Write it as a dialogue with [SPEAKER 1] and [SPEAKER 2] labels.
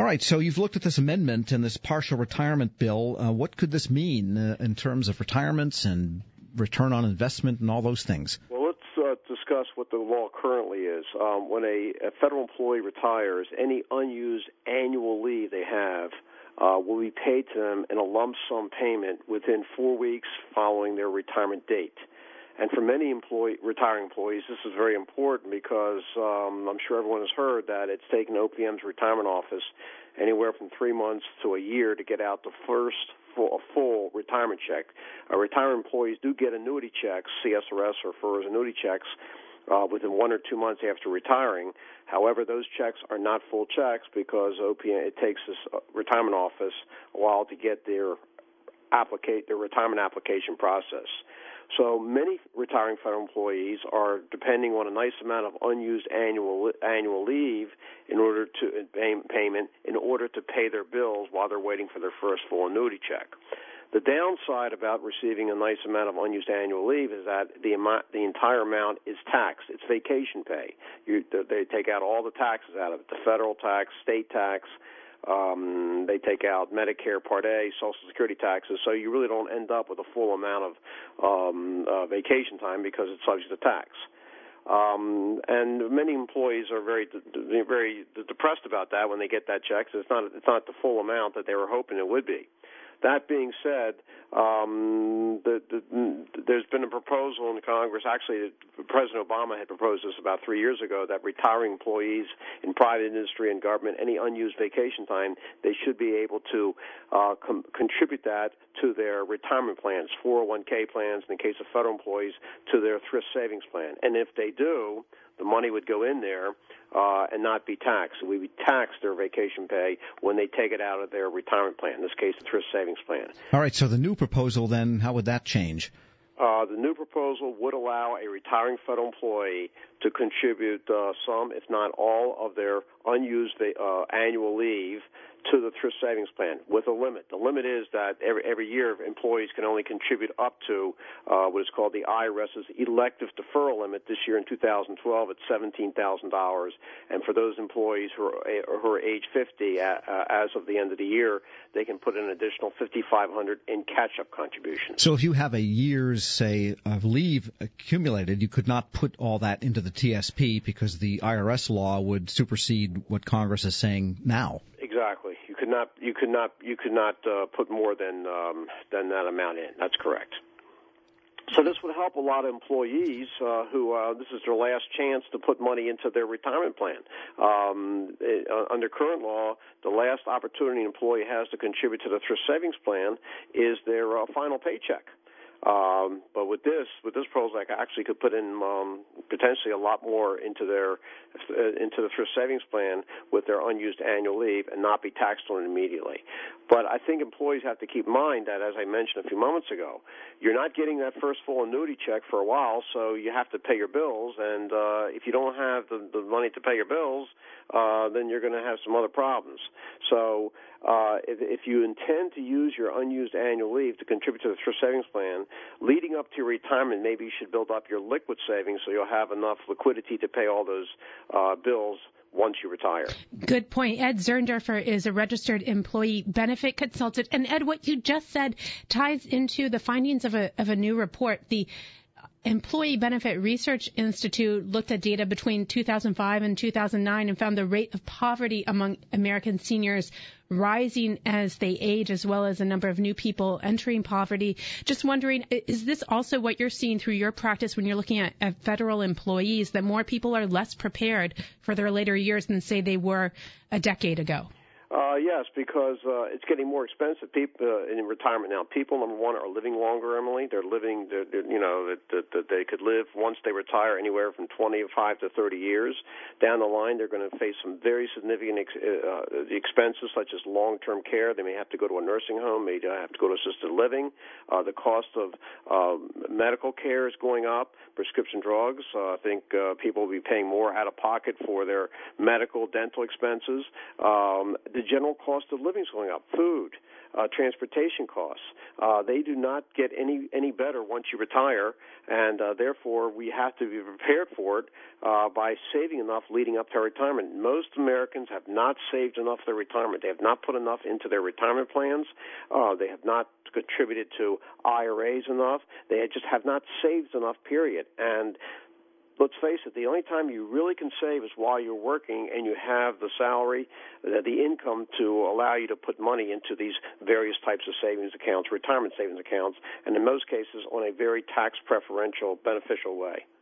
[SPEAKER 1] right, so you've looked at this amendment and this partial retirement bill. What could this mean in terms of retirements and return on investment and all those things?
[SPEAKER 2] Well, let's discuss what the law currently is. When a federal employee retires, any unused annual leave they have will be paid to them in a lump sum payment within 4 weeks following their retirement date. And for many retiring employees, this is very important because I'm sure everyone has heard that it's taken OPM's retirement office anywhere from 3 months to a year to get out the first full retirement check. Retiring employees do get annuity checks, CSRS or FERS annuity checks, within 1 or 2 months after retiring. However, those checks are not full checks because it takes this retirement office a while to get their retirement application process. So many retiring federal employees are depending on a nice amount of unused annual leave in order to payment in order to pay their bills while they're waiting for their first full annuity check. The downside about receiving a nice amount of unused annual leave is that the entire amount is taxed. It's vacation pay. They take out all the taxes out of it: the federal tax, state tax. They take out Medicare Part A, Social Security taxes, so you really don't end up with a full amount of vacation time because it's subject to tax. And many employees are very depressed about that when they get that check. So it's not the full amount that they were hoping it would be. That being said, there's been a proposal in Congress. Actually, President Obama had proposed this about 3 years ago, that retiring employees in private industry and government, any unused vacation time, they should be able to contribute that to their retirement plans, 401k plans, in the case of federal employees, to their thrift savings plan. And if they do, the money would go in there and not be taxed. We would tax their vacation pay when they take it out of their retirement plan, in this case, the thrift savings plan.
[SPEAKER 1] All right, so the new proposal then, how would that change?
[SPEAKER 2] The new proposal would allow a retiring federal employee to contribute some, if not all, of their unused annual leave to the thrift savings plan with a limit. The limit is that every year employees can only contribute up to what is called the IRS's elective deferral limit. This year in 2012, it's $17,000, and for those employees who are age 50 as of the end of the year, they can put in an additional $5,500 in catch-up contributions.
[SPEAKER 1] So if you have a year's, say, of leave accumulated, you could not put all that into the TSP because the IRS law would supersede what Congress is saying now.
[SPEAKER 2] Exactly. You could not put more than that amount in. That's correct. So this would help a lot of employees who this is their last chance to put money into their retirement plan. Under current law, the last opportunity an employee has to contribute to the thrift savings plan is their final paycheck. But with this proposal, I actually could put in potentially a lot more into the thrift savings plan with their unused annual leave and not be taxed on it immediately. But I think employees have to keep in mind that, as I mentioned a few moments ago, you're not getting that first full annuity check for a while, so you have to pay your bills. And if you don't have the money to pay your bills, then you're going to have some other problems. So if you intend to use your unused annual leave to contribute to the thrift savings plan, leading up to your retirement, maybe you should build up your liquid savings so you'll have enough liquidity to pay all those bills once you retire.
[SPEAKER 3] Good point. Ed Zerndorfer is a registered employee benefit consultant. And Ed, what you just said ties into the findings of a new report. The Employee Benefit Research Institute looked at data between 2005 and 2009 and found the rate of poverty among American seniors rising as they age, as well as a number of new people entering poverty. Just wondering, is this also what you're seeing through your practice when you're looking at federal employees, that more people are less prepared for their later years than, say, they were a decade ago?
[SPEAKER 2] Yes, because it's getting more expensive. People in retirement now. People, number one, are living longer. Emily, they're living. That they could live once they retire anywhere from 25 to 30 years. Down the line, they're going to face some very significant expenses, such as long-term care. They may have to go to a nursing home. May have to go to assisted living. The cost of medical care is going up. prescription drugs. I think people will be paying more out of pocket for their medical, dental expenses. The general cost of living is going up. Food, transportation costs. They do not get any better once you retire, and therefore we have to be prepared for it by saving enough leading up to retirement. Most Americans have not saved enough for their retirement. They have not put enough into their retirement plans. They have not contributed to IRAs enough. They just have not saved enough, period. And let's face it, the only time you really can save is while you're working and you have the salary, the income to allow you to put money into these various types of savings accounts, retirement savings accounts, and in most cases on a very tax preferential, beneficial way.